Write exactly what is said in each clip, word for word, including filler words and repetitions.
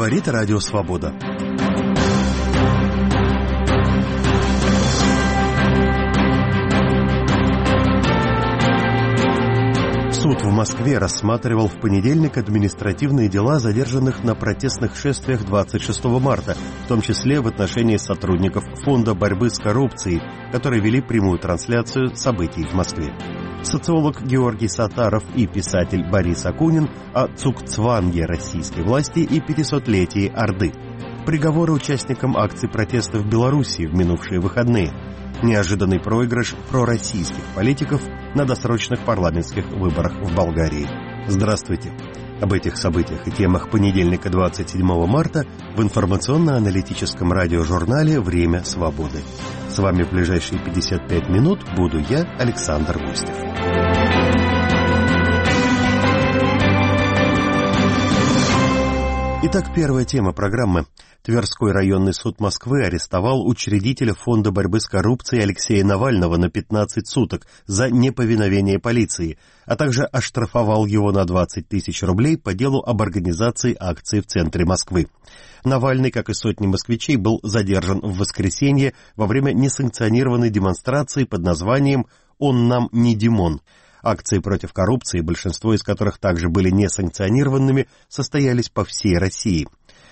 Говорит Радио Свобода. Суд в Москве рассматривал в понедельник административные дела задержанных на протестных шествиях двадцать шестого марта, в том числе в отношении сотрудников Фонда борьбы с коррупцией, которые вели прямую трансляцию событий в Москве. Социолог Георгий Саттаров и писатель Борис Акунин о цукцванге российской власти и пятисотлетии Орды. Приговоры участникам акций протеста в Белоруссии в минувшие выходные. Неожиданный проигрыш пророссийских политиков на досрочных парламентских выборах в Болгарии. Здравствуйте! Об этих событиях и темах понедельника двадцать седьмого марта в информационно-аналитическом радиожурнале «Время свободы». С вами в ближайшие пятьдесят пять минут буду я, Александр Густев. Итак, первая тема программы. Тверской районный суд Москвы арестовал учредителя Фонда борьбы с коррупцией Алексея Навального на пятнадцать суток за неповиновение полиции, а также оштрафовал его на двадцать тысяч рублей по делу об организации акции в центре Москвы. Навальный, как и сотни москвичей, был задержан в воскресенье во время несанкционированной демонстрации под названием «Он нам не Димон». Акции против коррупции, большинство из которых также были несанкционированными, состоялись по всей России.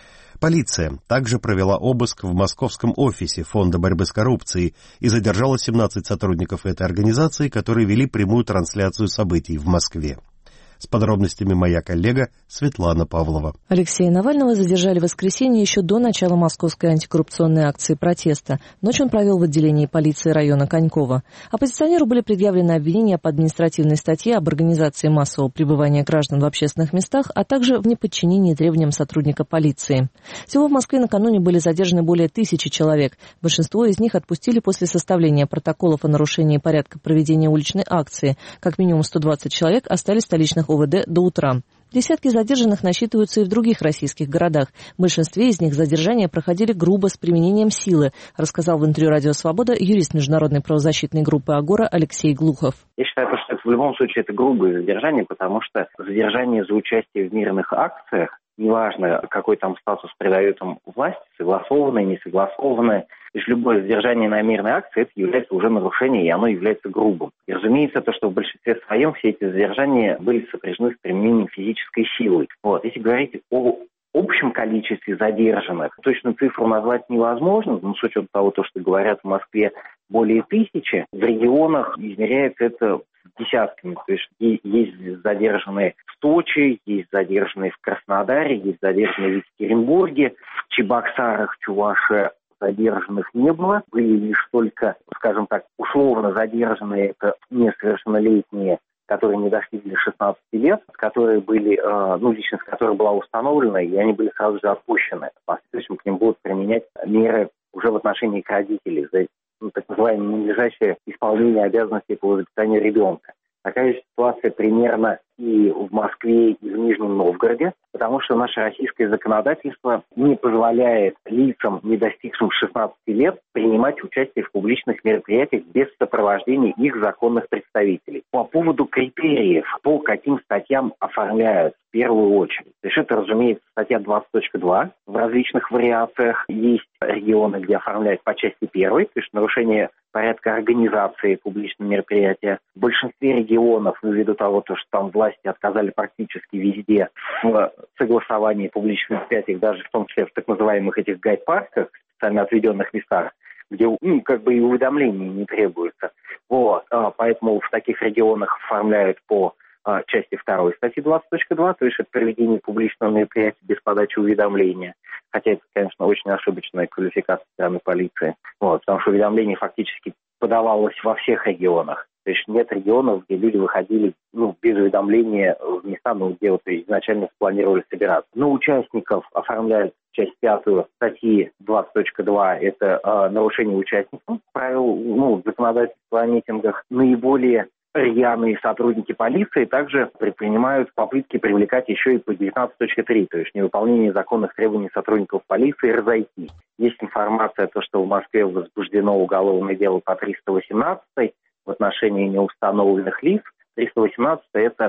Полиция также провела обыск в московском офисе Фонда борьбы с коррупцией и задержала семнадцать сотрудников этой организации, которые вели прямую трансляцию событий в Москве. С подробностями моя коллега Светлана Павлова. Алексея Навального задержали в воскресенье еще до начала московской антикоррупционной акции протеста. Ночь он провел в отделении полиции района Коньково. Оппозиционеру были предъявлены обвинения по административной статье об организации массового пребывания граждан в общественных местах, а также в неподчинении требованиям сотрудника полиции. Всего в Москве накануне были задержаны более тысячи человек. Большинство из них отпустили после составления протоколов о нарушении порядка проведения уличной акции. Как минимум сто двадцать человек остались в столичных ОВД до утра. Десятки задержанных насчитываются и в других российских городах. В большинстве из них задержания проходили грубо, с применением силы, рассказал в интервью «Радио Свобода» юрист международной правозащитной группы «Агора» Алексей Глухов. Я считаю, что это в любом случае это грубое задержание, потому что задержание за участие в мирных акциях, неважно, какой там статус придает им власть, согласованное, несогласованное, лишь любое задержание на мирной акции, это является уже нарушением, и оно является грубым. И разумеется, то, что в большинстве своем все эти задержания были сопряжены с применением физической силы. Вот. Если говорить о общем количестве задержанных, точную цифру назвать невозможно, но с учетом того, то, что говорят в Москве более тысячи, в регионах измеряется это десятками. То есть есть задержанные в Сочи, есть задержанные в Краснодаре, есть задержанные в Екатеринбурге, в Чебоксарах, Чувашии задержанных не было. Были лишь только, скажем так, условно задержанные, это несовершеннолетние, которые не достигли шестнадцати лет, которые были, ну, личность которых была установлена, и они были сразу же отпущены. В последующем к ним будут применять меры уже в отношении их родителей за, ну, так называемое ненадлежащее исполнение обязанностей по воспитанию ребенка. Такая же ситуация примерно и в Москве, и в Нижнем Новгороде, потому что наше российское законодательство не позволяет лицам, не достигшим шестнадцати лет, принимать участие в публичных мероприятиях без сопровождения их законных представителей. По поводу критериев, по каким статьям оформляют в первую очередь. То есть это, разумеется, статья двадцать точка два в различных вариациях. Есть регионы, где оформляют по части первой, то есть нарушение порядка организации публичного мероприятия. В большинстве регионов, ввиду того, что там власти отказали практически везде в согласовании публичных мероприятий, даже в том числе в так называемых этих гайд-парках, специально отведенных местах, где, ну, как бы и уведомлений не требуется. Вот. Поэтому в таких регионах оформляют по части второй статьи двадцать точка два, то есть это проведение публичного мероприятия без подачи уведомления. Хотя это, конечно, очень ошибочная квалификация стороны полиции. Вот, потому что уведомление фактически подавалось во всех регионах. То есть нет регионов, где люди выходили, ну, без уведомления в места, ну, где вот изначально спланировали собираться. Но участников оформляют часть пятую статьи двадцать точка два, это э, нарушение участников правил, ну, законодательства о митингах. Наиболее рьяные сотрудники полиции также предпринимают попытки привлекать еще и по девятнадцать точка три, то есть невыполнение законных требований сотрудников полиции разойтись. Есть информация, то, что в Москве возбуждено уголовное дело по триста восемнадцатой в отношении неустановленных лиц. триста восемнадцатая – это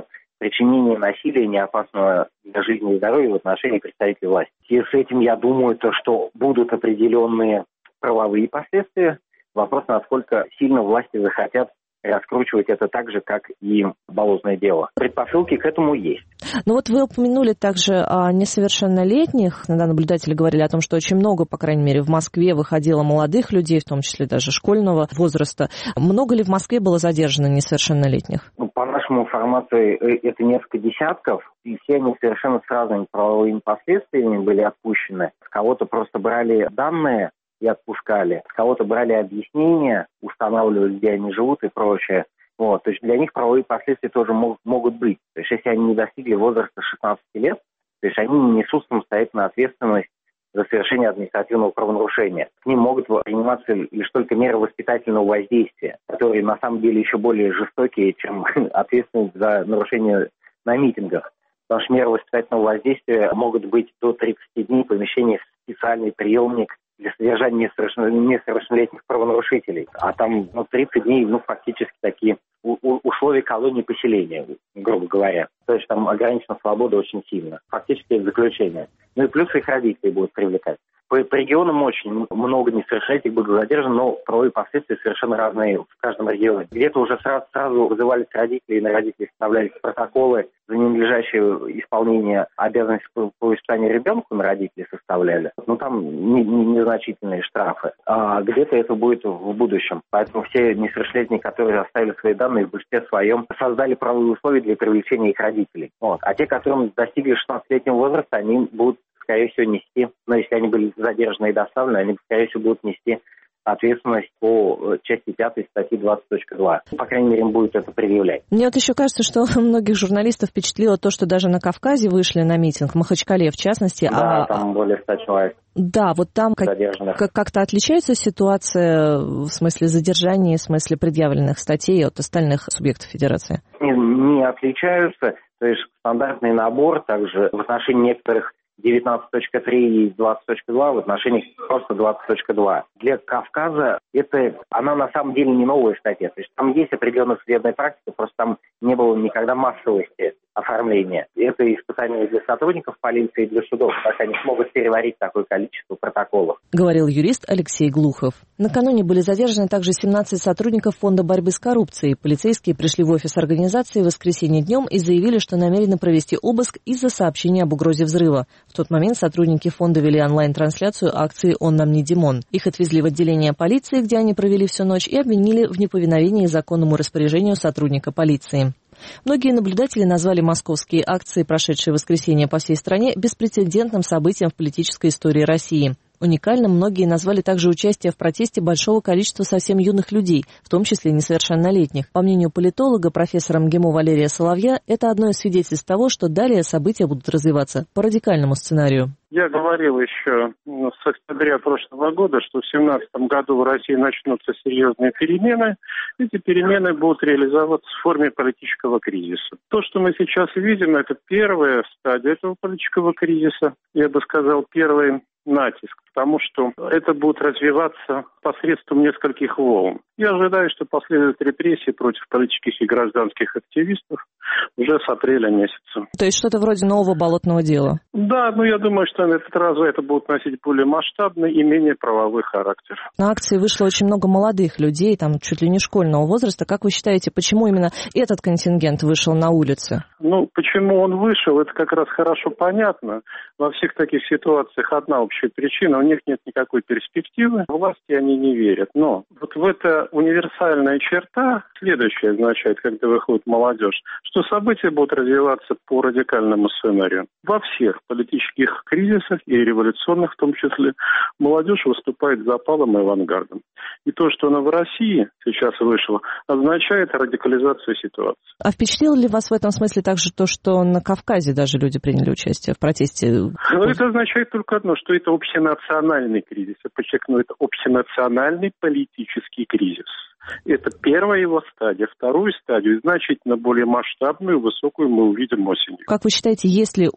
причинения насилия, не опасного для жизни и здоровья в отношении представителей власти. И с этим, я думаю, то, что будут определенные правовые последствия. Вопрос, насколько сильно власти захотят раскручивать это так же, как и болотное дело. Предпосылки к этому есть. Ну вот вы упомянули также о несовершеннолетних. Иногда наблюдатели говорили о том, что очень много, по крайней мере, в Москве выходило молодых людей, в том числе даже школьного возраста. Много ли в Москве было задержано несовершеннолетних? Ну, по нашему информации, это несколько десятков, и все они совершенно с разными правовыми последствиями были отпущены. С кого-то просто брали данные и отпускали. С кого-то брали объяснения, устанавливали, где они живут и прочее. Вот. То есть для них правовые последствия тоже мог, могут быть. То есть если они не достигли возраста шестнадцати лет, то есть они не несут самостоятельную ответственность за совершение административного правонарушения. К ним могут приниматься лишь только меры воспитательного воздействия, которые на самом деле еще более жестокие, чем ответственность за нарушение на митингах. Потому что меры воспитательного воздействия могут быть до тридцати дней помещения в специальный приемник для содержания несовершеннолетних правонарушителей. А там ну, тридцать дней, ну, фактически такие у- у- условия колонии поселения, грубо говоря. То есть там ограничена свобода очень сильно. Фактически это заключение. Ну и плюс их родителей будут привлекать. По, по регионам очень много несовершеннолетних будут задержаны, но правовые последствия совершенно разные в каждом регионе. Где-то уже сразу, сразу вызывались родители, и на родителей составлялись протоколы за ненадлежащее исполнение обязанностей по, по воспитанию ребенка на родителей составляли. Ну там не, не, незначительные штрафы. А где-то это будет в будущем. Поэтому все несовершеннолетние, которые оставили свои данные, в большинстве своем создали правовые условия для привлечения их родителей. Вот. А те, которые достигли шестнадцатилетнего возраста, они будут, скорее всего, нести, но если они были задержаны и доставлены, они, скорее всего, будут нести ответственность по части пятой статьи двадцать точка два. По крайней мере, им будет это предъявлять. Мне вот еще кажется, что многих журналистов впечатлило то, что даже на Кавказе вышли на митинг, в Махачкале в частности. Да, а... там более ста человек. Да, вот там как, как, как-то отличается ситуация в смысле задержания, в смысле предъявленных статей от остальных субъектов Федерации? Не, не отличаются. То есть стандартный набор также в отношении некоторых девятнадцать точка три и двадцать точка два, в отношении просто двадцать точка два. Для Кавказа это, она на самом деле не новая статья. То есть там есть определенная судебная практика, просто там не было никогда массовости оформления. Это испытание для сотрудников полиции и для судов, как они смогут переварить такое количество протоколов. Говорил юрист Алексей Глухов. Накануне были задержаны также семнадцать сотрудников Фонда борьбы с коррупцией. Полицейские пришли в офис организации в воскресенье днем и заявили, что намерены провести обыск из-за сообщения об угрозе взрыва. В тот момент сотрудники фонда вели онлайн-трансляцию акции «Он нам не Димон». Их отвезли в отделение полиции, где они провели всю ночь, и обвинили в неповиновении законному распоряжению сотрудника полиции. Многие наблюдатели назвали московские акции, прошедшие в воскресенье по всей стране, беспрецедентным событием в политической истории России. Уникальным многие назвали также участие в протесте большого количества совсем юных людей, в том числе несовершеннолетних. По мнению политолога, профессора МГИМО Валерия Соловья, это одно из свидетельств того, что далее события будут развиваться по радикальному сценарию. Я говорил еще с октября прошлого года, что в две тысячи семнадцатом году в России начнутся серьезные перемены. Эти перемены будут реализовываться в форме политического кризиса. То, что мы сейчас видим, это первая стадия этого политического кризиса. Я бы сказал, первый натиск, потому что это будет развиваться посредством нескольких волн. Я ожидаю, что последуют репрессии против политических и гражданских активистов уже с апреля месяца. То есть что-то вроде нового болотного дела? Да, но я думаю, что на этот раз это будет носить более масштабный и менее правовой характер. На акции вышло очень много молодых людей, там чуть ли не школьного возраста. Как вы считаете, почему именно этот контингент вышел на улицы? Ну, почему он вышел, это как раз хорошо понятно. Во всех таких ситуациях одна общая причина. У них нет никакой перспективы. Власти они не верят. Но вот в эта универсальная черта следующее означает, когда выходит молодежь, что события будут развиваться по радикальному сценарию. Во всех политических кризисах и революционных в том числе молодежь выступает запалом и авангардом. И то, что она в России сейчас вышла, означает радикализацию ситуации. А впечатлило ли вас в этом смысле также то, что на Кавказе даже люди приняли участие в протесте? Ну, это означает только одно, что это общенациональный кризис. Я подчеркну, это общенациональный политический кризис. Это первая его стадия. Вторую стадию, значительно более масштабную, высокую, мы увидим осенью. Как вы считаете, есть ли у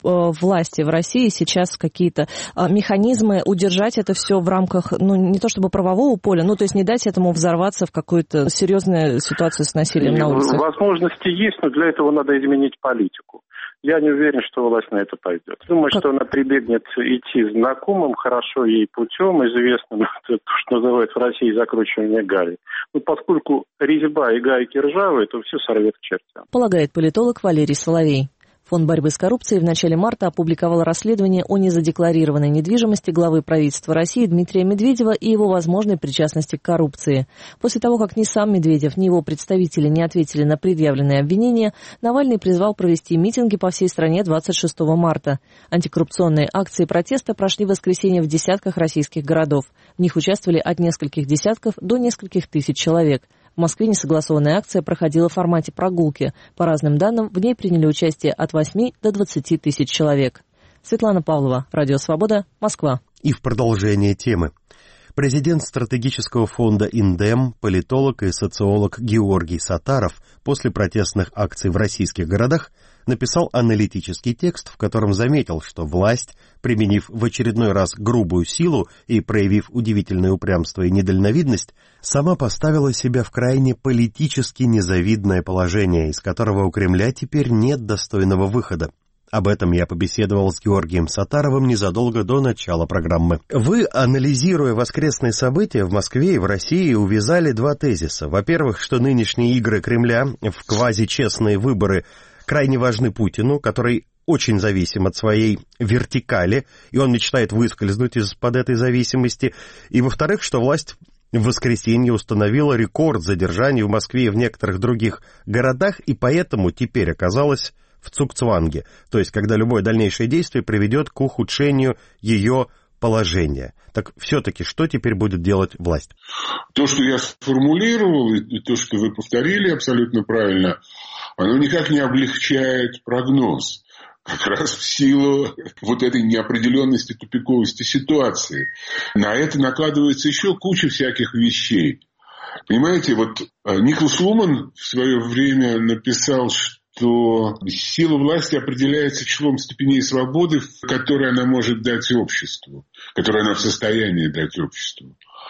власти в России сейчас какие-то механизмы удержать это все в рамках, ну, не то чтобы правового поля, ну, то есть не дать этому взорваться в какую-то серьезную ситуацию с насилием на улицах? Возможности есть, но для этого надо изменить политику. Я не уверен, что власть на это пойдет. Думаю, как? Что она прибегнет идти знакомым, хорошо ей путем, известным, то, что называют в России закручивание гаек. Но поскольку резьба и гайки ржавые, то все сорвет к чертям. Полагает политолог Валерий Соловей. Фонд борьбы с коррупцией в начале марта опубликовал расследование о незадекларированной недвижимости главы правительства России Дмитрия Медведева и его возможной причастности к коррупции. После того, как ни сам Медведев, ни его представители не ответили на предъявленные обвинения, Навальный призвал провести митинги по всей стране двадцать шестого марта. Антикоррупционные акции протеста прошли в воскресенье в десятках российских городов. В них участвовали от нескольких десятков до нескольких тысяч человек. В Москве несогласованная акция проходила в формате прогулки. По разным данным, в ней приняли участие от восьми до двадцати тысяч человек. Светлана Павлова, Радио Свобода, Москва. И в продолжение темы. Президент стратегического фонда «Индем», политолог и социолог Георгий Саттаров после протестных акций в российских городах написал аналитический текст, в котором заметил, что власть, применив в очередной раз грубую силу и проявив удивительное упрямство и недальновидность, сама поставила себя в крайне политически незавидное положение, из которого у Кремля теперь нет достойного выхода. Об этом я побеседовал с Георгием Саттаровым незадолго до начала программы. Вы, анализируя воскресные события в Москве и в России, увязали два тезиса. Во-первых, что нынешние игры Кремля в квазичестные выборы крайне важны Путину, который очень зависим от своей вертикали, и он мечтает выскользнуть из-под этой зависимости. И, во-вторых, что власть в воскресенье установила рекорд задержаний в Москве и в некоторых других городах, и поэтому теперь оказалась в цугцванге, то есть когда любое дальнейшее действие приведет к ухудшению ее положения. Так все-таки что теперь будет делать власть? То, что я сформулировал, и то, что вы повторили абсолютно правильно, оно никак не облегчает прогноз. Как раз в силу вот этой неопределенности, тупиковости ситуации. На это накладывается еще куча всяких вещей. Понимаете, вот Николас Луман в свое время написал, что то сила власти определяется числом степеней свободы, которые она может дать обществу, которые она в состоянии дать обществу.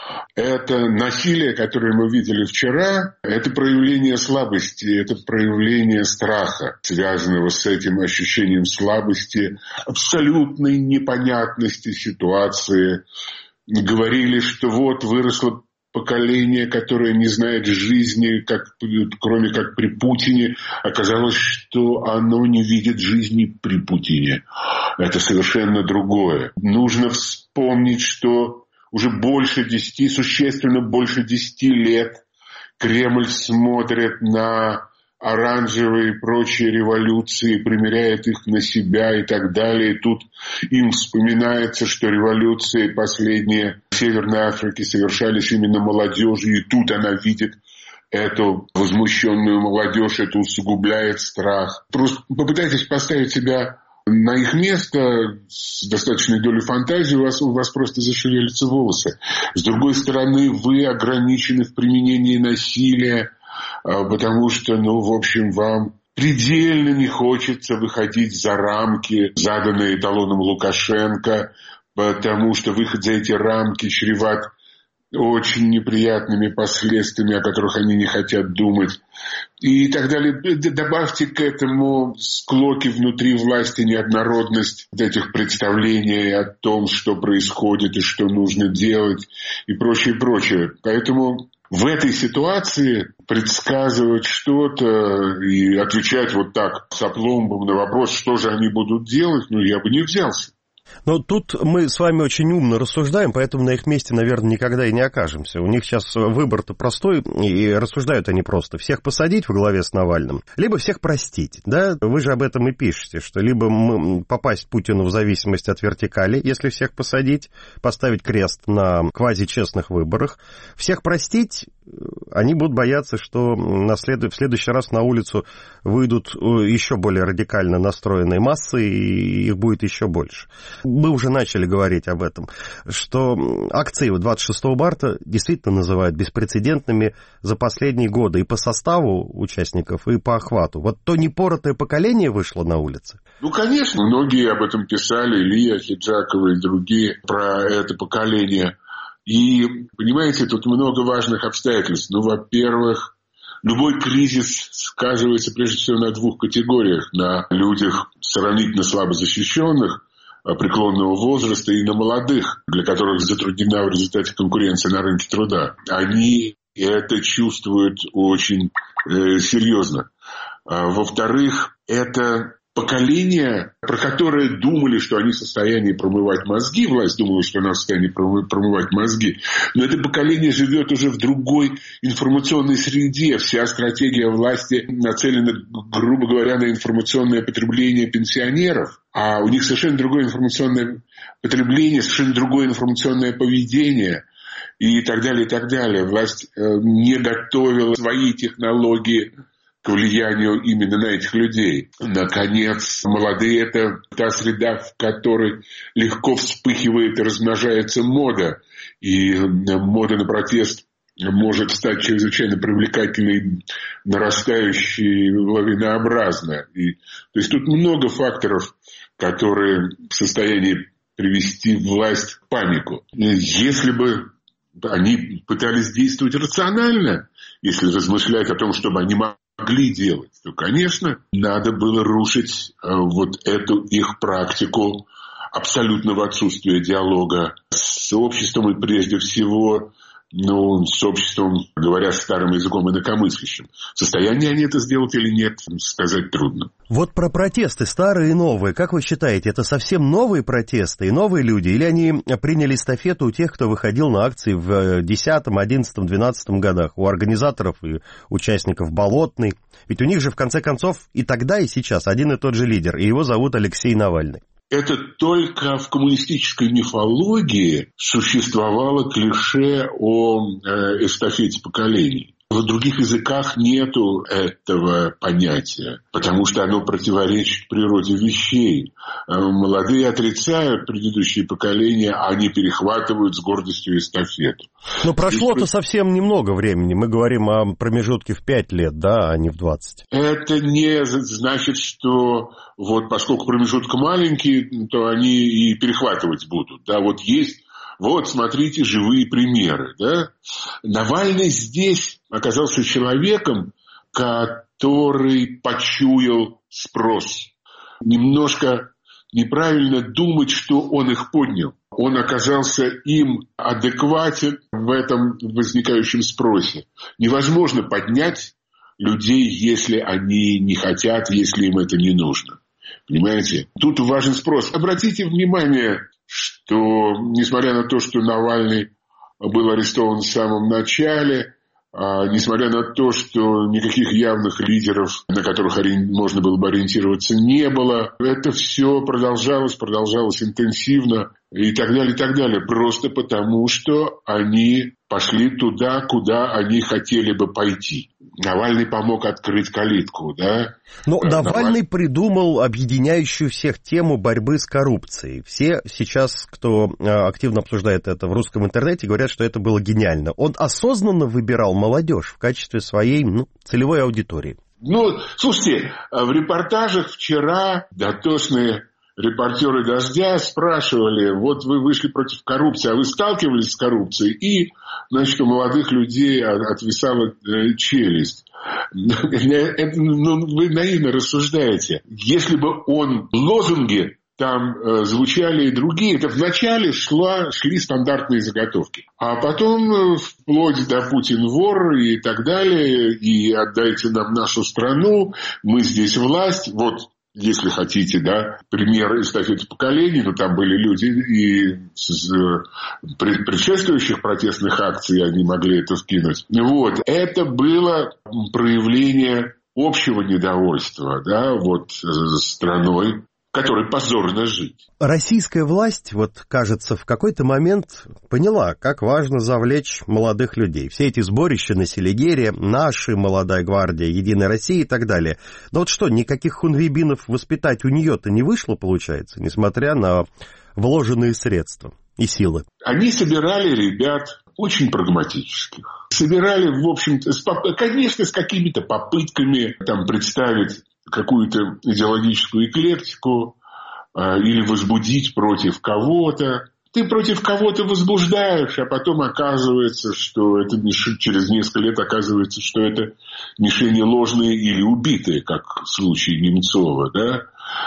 Это насилие, которое мы видели вчера, это проявление слабости, это проявление страха, связанного с этим ощущением слабости, абсолютной непонятности ситуации. Говорили, что вот выросло поколение, которое не знает жизни, как, кроме как при Путине. Оказалось, что оно не видит жизни при Путине. Это совершенно другое. Нужно вспомнить, что уже больше десяти, существенно больше десяти лет Кремль смотрит на оранжевые и прочие революции, примеряет их на себя и так далее. И тут им вспоминается, что революции последние в Северной Африке совершались именно молодежью, и тут она видит эту возмущенную молодежь, это усугубляет страх. Просто попытайтесь поставить себя на их место с достаточной долей фантазии, у вас, у вас просто зашевелятся волосы. С другой стороны, вы ограничены в применении насилия, потому что, ну, в общем, вам предельно не хочется выходить за рамки, заданные эталоном Лукашенко, потому что выход за эти рамки чреват очень неприятными последствиями, о которых они не хотят думать, и так далее. Добавьте к этому склоки внутри власти, неоднородность этих представлений о том, что происходит и что нужно делать, и прочее, прочее. Поэтому в этой ситуации предсказывать что-то и отвечать вот так с опломбом на вопрос, что же они будут делать, ну, я бы не взялся. Но тут мы с вами очень умно рассуждаем, поэтому на их месте, наверное, никогда и не окажемся. У них сейчас выбор-то простой, и рассуждают они просто. Всех посадить во главе с Навальным, либо всех простить. Да? Вы же об этом и пишете, что либо попасть Путину в зависимость от вертикали, если всех посадить, поставить крест на квазичестных выборах. Всех простить, они будут бояться, что на след... в следующий раз на улицу выйдут еще более радикально настроенные массы, и их будет еще больше. Мы уже начали говорить об этом, что акции двадцать шестого марта действительно называют беспрецедентными за последние годы и по составу участников, и по охвату. Вот то непоротое поколение вышло на улицы, Ну, конечно, многие об этом писали, Илья Хиджакова и другие, про это поколение. И, понимаете, тут много важных обстоятельств. Ну, во-первых, любой кризис сказывается прежде всего на двух категориях. На людях сравнительно слабо защищенных, преклонного возраста, и на молодых, для которых затруднена в результате конкуренции на рынке труда. Они это чувствуют очень э, серьезно. А, во-вторых, это поколение, про которое думали, что они в состоянии промывать мозги, власть думала, что она в состоянии промывать мозги, но это поколение живет уже в другой информационной среде. Вся стратегия власти нацелена, грубо говоря, на информационное потребление пенсионеров, а у них совершенно другое информационное потребление, совершенно другое информационное поведение и так далее, и так далее. Власть не готовила свои технологии к влиянию именно на этих людей. Наконец, молодые – это та среда, в которой легко вспыхивает и размножается мода. И мода на протест может стать чрезвычайно привлекательной, нарастающей, лавинообразно. И, то есть тут много факторов, которые в состоянии привести власть в панику. Если бы они пытались действовать рационально, если размышлять о том, чтобы они могли делать, то, конечно, надо было рушить э, вот эту их практику абсолютного отсутствия диалога с обществом и прежде всего ну, с обществом, говоря старым языком, инакомыслящим. В состоянии они это сделать или нет, сказать трудно. Вот про протесты старые и новые. Как вы считаете, это совсем новые протесты и новые люди? Или они приняли эстафету у тех, кто выходил на акции в десятом, одиннадцатом, двенадцатом годах? У организаторов и участников Болотной. Ведь у них же, в конце концов, и тогда, и сейчас один и тот же лидер. И его зовут Алексей Навальный. Это только в коммунистической мифологии существовало клише о э, эстафете поколений. В других языках нету этого понятия, потому что оно противоречит природе вещей. Молодые отрицают предыдущие поколения, а они перехватывают с гордостью эстафету. Но прошло-то совсем немного времени. Мы говорим о промежутке в пять лет, да, а не в двадцать. Это не значит, что вот поскольку промежуток маленький, то они и перехватывать будут. Да, вот есть... Вот, смотрите, живые примеры. Да? Навальный здесь оказался человеком, который почуял спрос. Немножко неправильно думать, что он их поднял. Он оказался им адекватен в этом возникающем спросе. Невозможно поднять людей, если они не хотят, если им это не нужно. Понимаете? Тут важен спрос. Обратите внимание, что, несмотря на то, что Навальный был арестован в самом начале, а, несмотря на то, что никаких явных лидеров, на которых можно было бы ориентироваться, не было, это все продолжалось, продолжалось интенсивно и так далее, и так далее. Просто потому, что они пошли туда, куда они хотели бы пойти. Навальный помог открыть калитку, да? Но Навальный... Навальный придумал объединяющую всех тему борьбы с коррупцией. Все сейчас, кто активно обсуждает это в русском интернете, говорят, что это было гениально. Он осознанно выбирал молодежь в качестве своей ну, целевой аудитории. Ну, слушайте, в репортажах вчера дотошные репортеры «Дождя» спрашивали, вот вы вышли против коррупции, а вы сталкивались с коррупцией? И, значит, у молодых людей отвисала челюсть. Это, ну, вы наивно рассуждаете. Если бы он лозунги там э, звучали и другие, это вначале шла, шли стандартные заготовки. А потом, вплоть до «Путин вор» и так далее, и «отдайте нам нашу страну», «мы здесь власть», вот, если хотите, да, пример эстафеты поколений, но там были люди и с предшествующих протестных акций, они могли это вкинуть. Вот, это было проявление общего недовольства, да, вот, страной, которой позорно жить. Российская власть, вот, кажется, в какой-то момент поняла, как важно завлечь молодых людей. Все эти сборища на Селигере, наши, Молодая гвардия, Единая Россия и так далее. Но вот что, никаких хунвейбинов воспитать у нее-то не вышло, получается, несмотря на вложенные средства и силы? Они собирали ребят очень прагматических. Собирали, в общем-то, с, конечно, с какими-то попытками там представить какую-то идеологическую эклектику или возбудить против кого-то. Ты против кого-то возбуждаешь, а потом оказывается, что это мишень, через несколько лет оказывается, что это мишени ложные или убитые, как в случае Немцова, да?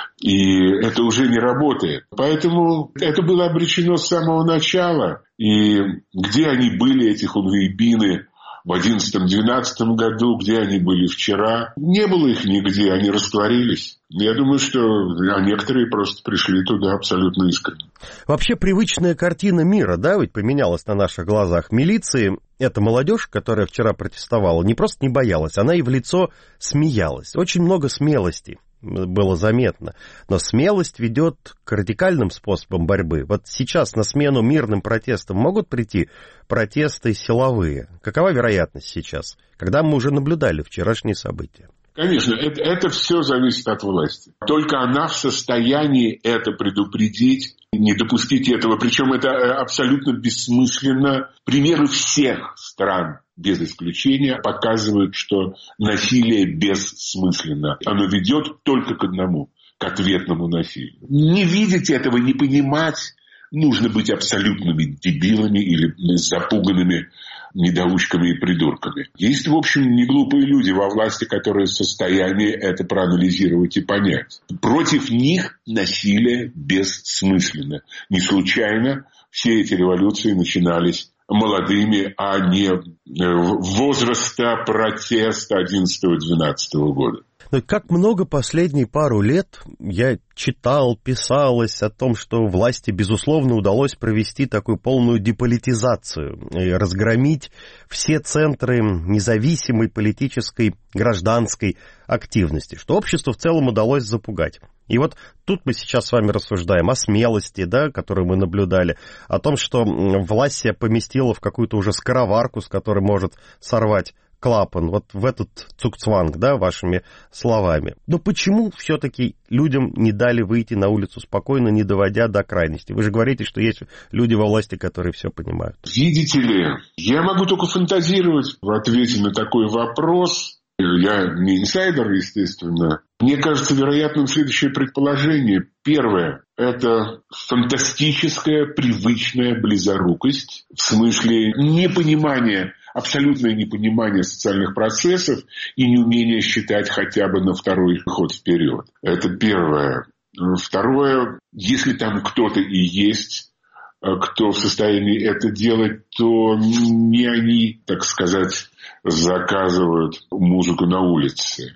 И это уже не работает. Поэтому это было обречено с самого начала. И где они были, эти хунвейбины, в одиннадцатом-двенадцатом году, где они были вчера? Не было их нигде, они растворились. Я думаю, что а некоторые просто пришли туда абсолютно искренне. Вообще привычная картина мира, да, ведь поменялась на наших глазах. Милиции, эта молодежь, которая вчера протестовала, не просто не боялась, она и в лицо смеялась. Очень много смелости было заметно. Но смелость ведет к радикальным способам борьбы. Вот сейчас на смену мирным протестам могут прийти протесты силовые. Какова вероятность сейчас, когда мы уже наблюдали вчерашние события? Конечно, это, это все зависит от власти. Только она в состоянии это предупредить, не допустить этого. Причем это абсолютно бессмысленно. Примеры всех стран, без исключения, показывают, что насилие бессмысленно. Оно ведет только к одному, к ответному насилию. Не видеть этого, не понимать, нужно быть абсолютными дебилами или запуганными недоучками и придурками. Есть, в общем, неглупые люди во власти, которые в состоянии это проанализировать и понять. Против них насилие бессмысленно. Не случайно все эти революции начинались молодыми, а не возраста протеста одиннадцатого-двенадцатого года. Но как много последние пару лет я читал, писалось о том, что власти, безусловно, удалось провести такую полную деполитизацию и разгромить все центры независимой политической, гражданской активности, что обществу в целом удалось запугать. И вот тут мы сейчас с вами рассуждаем о смелости, да, которую мы наблюдали, о том, что власть себя поместила в какую-то уже скороварку, с которой может сорвать клапан, вот в этот цугцванг, да, вашими словами. Но почему все-таки людям не дали выйти на улицу спокойно, не доводя до крайности? Вы же говорите, что есть люди во власти, которые все понимают. Видите ли, я могу только фантазировать в ответе на такой вопрос. Я не инсайдер, естественно. Мне кажется вероятным следующее предположение. Первое – это фантастическая, привычная близорукость, в смысле непонимания, абсолютное непонимание социальных процессов и неумение считать хотя бы на второй ход вперед. Это первое. Второе, если там кто-то и есть, кто в состоянии это делать, то не они, так сказать, заказывают музыку на улице.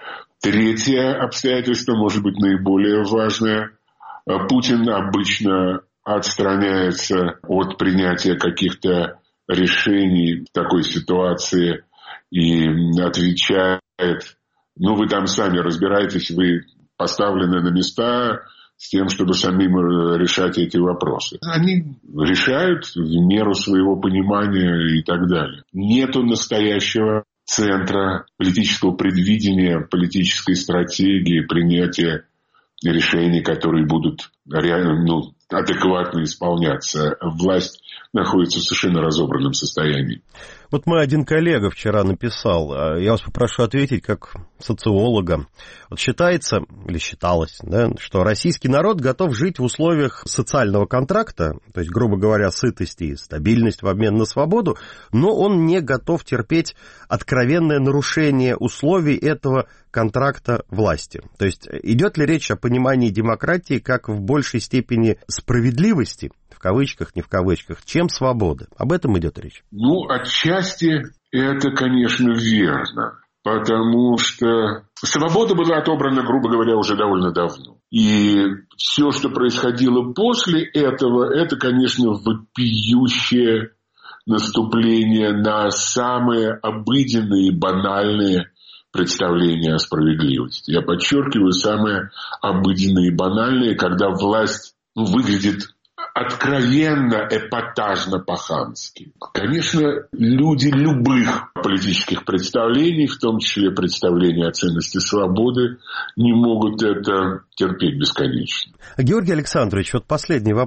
Третье обстоятельство, может быть, наиболее важное. Путин обычно отстраняется от принятия каких-то решений в такой ситуации и отвечает: ну, вы там сами разбираетесь, вы поставлены на места с тем, чтобы самим решать эти вопросы. Они решают в меру своего понимания и так далее. Нету настоящего центра политического предвидения, политической стратегии, принятия решений, которые будут реально, ну, адекватно исполняться. Власть находится в совершенно разобранном состоянии. Вот мой один коллега вчера написал, я вас попрошу ответить как социолога. Вот считается, или считалось, да, что российский народ готов жить в условиях социального контракта, то есть, грубо говоря, сытости и стабильность в обмен на свободу, но он не готов терпеть откровенное нарушение условий этого контракта власти. То есть идет ли речь о понимании демократии как в большей степени справедливости, в кавычках, не в кавычках, чем свободы? Об этом идет речь. Ну, отчасти это, конечно, верно. Потому что свобода была отобрана, грубо говоря, уже довольно давно. И все, что происходило после этого, это, конечно, вопиющее наступление на самые обыденные, банальные представления о справедливости. Я подчеркиваю, самые обыденные и банальные, когда власть, ну, выглядит откровенно, эпатажно по-хански. Конечно, люди любых политических представлений, в том числе представления о ценности свободы, не могут это терпеть бесконечно. Георгий Александрович, вот последний вопрос.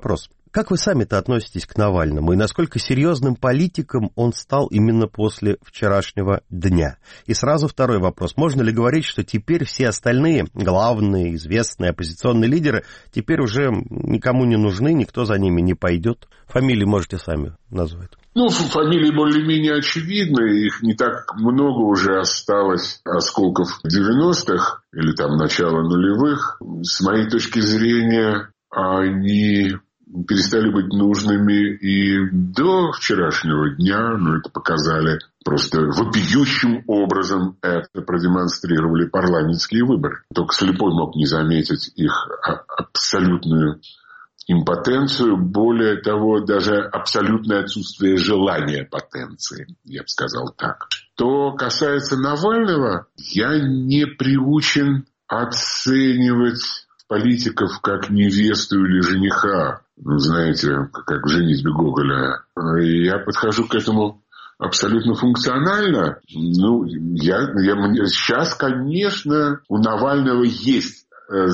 Как вы сами-то относитесь к Навальному, и насколько серьезным политиком он стал именно после вчерашнего дня? И сразу второй вопрос. Можно ли говорить, что теперь все остальные главные, известные оппозиционные лидеры теперь уже никому не нужны, никто за ними не пойдет? Фамилии можете сами назвать. Ну, фамилии более-менее очевидны, их не так много уже осталось осколков девяностых или там начала нулевых. С моей точки зрения, они перестали быть нужными и до вчерашнего дня, но это показали просто вопиющим образом, это продемонстрировали парламентские выборы. Только слепой мог не заметить их абсолютную импотенцию, более того, даже абсолютное отсутствие желания потенции, я бы сказал так. Что касается Навального, я не приучен оценивать политиков как невесту или жениха. Ну, знаете, как в «Женитьбе Гоголя». Я подхожу к этому абсолютно функционально. Ну, я, я, сейчас, конечно, у Навального есть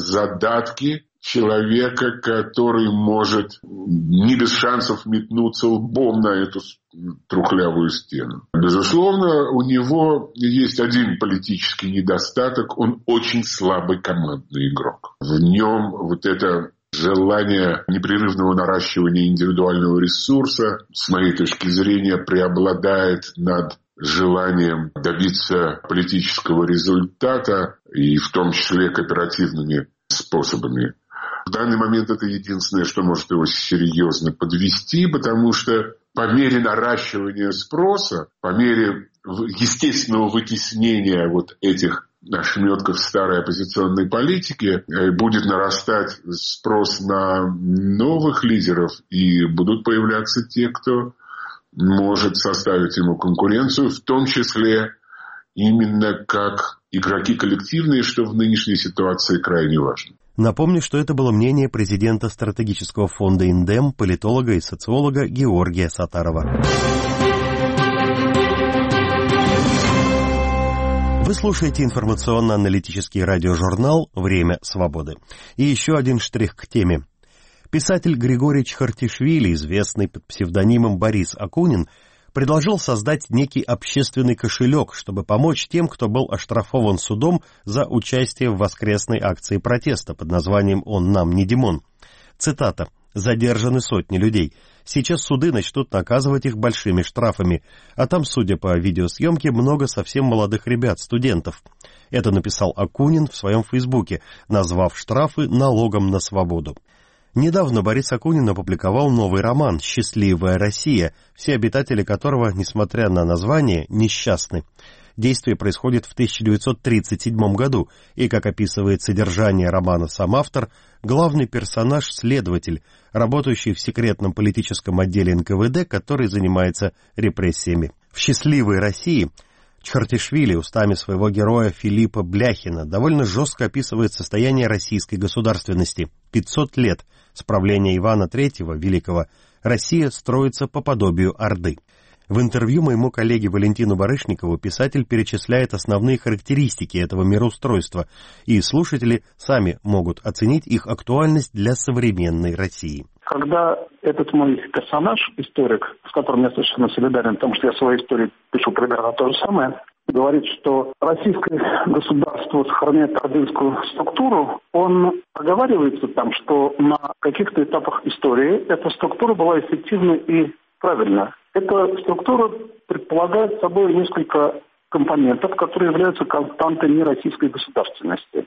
задатки человека, который может не без шансов метнуться лбом на эту трухлявую стену. Безусловно, у него есть один политический недостаток. Он очень слабый командный игрок. В нем вот это желание непрерывного наращивания индивидуального ресурса, с моей точки зрения, преобладает над желанием добиться политического результата, и в том числе кооперативными способами. В данный момент это единственное, что может его серьезно подвести, потому что по мере наращивания спроса, по мере естественного вытеснения вот этих ошметков старой оппозиционной политики, будет нарастать спрос на новых лидеров, и будут появляться те, кто может составить ему конкуренцию, в том числе именно как игроки коллективные, что в нынешней ситуации крайне важно. Напомню, что это было мнение президента стратегического фонда «Индем», политолога и социолога Георгия Саттарова. Вы слушаете информационно-аналитический радиожурнал «Время свободы». И еще один штрих к теме. Писатель Григорий Чхартишвили, известный под псевдонимом Борис Акунин, предложил создать некий общественный кошелек, чтобы помочь тем, кто был оштрафован судом за участие в воскресной акции протеста под названием «Он нам не Димон». Цитата. «Задержаны сотни людей. Сейчас суды начнут наказывать их большими штрафами, а там, судя по видеосъемке, много совсем молодых ребят, студентов». Это написал Акунин в своем фейсбуке, назвав штрафы налогом на свободу. Недавно Борис Акунин опубликовал новый роман «Счастливая Россия», все обитатели которого, несмотря на название, несчастны. Действие происходит в тысяча девятьсот тридцать седьмом году, и, как описывает содержание романа сам автор, главный персонаж – следователь, работающий в секретном политическом отделе эн ка вэ дэ, который занимается репрессиями. В «Счастливой России» Чхартишвили устами своего героя Филиппа Бляхина довольно жестко описывает состояние российской государственности. пятьсот лет с правления Ивана Третьего Великого Россия строится по подобию Орды. В интервью моему коллеге Валентину Барышникову писатель перечисляет основные характеристики этого мироустройства, и слушатели сами могут оценить их актуальность для современной России. Когда этот мой персонаж, историк, с которым я совершенно солидарен, потому что я в своей истории пишу примерно то же самое, говорит, что российское государство сохраняет ордынскую структуру, он оговаривается там, что на каких-то этапах истории эта структура была эффективна и правильна. Эта структура предполагает собой несколько компонентов, которые являются константами российской государственности.